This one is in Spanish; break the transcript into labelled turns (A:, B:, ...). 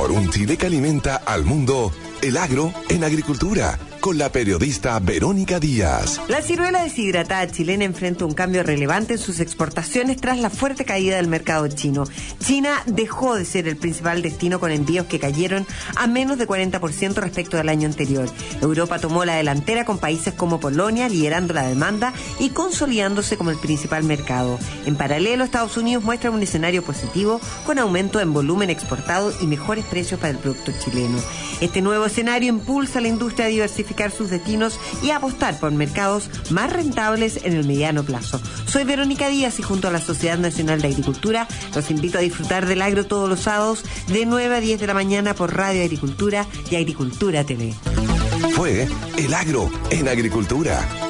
A: Por un Chile que alimenta al mundo, el agro en agricultura, con la periodista Verónica Díaz.
B: La ciruela deshidratada chilena enfrenta un cambio relevante en sus exportaciones tras la fuerte caída del mercado chino. China dejó de ser el principal destino, con envíos que cayeron a menos de 40% respecto del año anterior. Europa tomó la delantera, con países como Polonia liderando la demanda y consolidándose como el principal mercado. En paralelo, Estados Unidos muestra un escenario positivo, con aumento en volumen exportado y mejores precios para el producto chileno. Este nuevo escenario impulsa a la industria a diversificar sus destinos y a apostar por mercados más rentables en el mediano plazo. Soy Verónica Díaz y junto a la Sociedad Nacional de Agricultura los invito a disfrutar del agro todos los sábados de 9 a 10 de la mañana por Radio Agricultura y Agricultura TV.
A: Fue El Agro en Agricultura.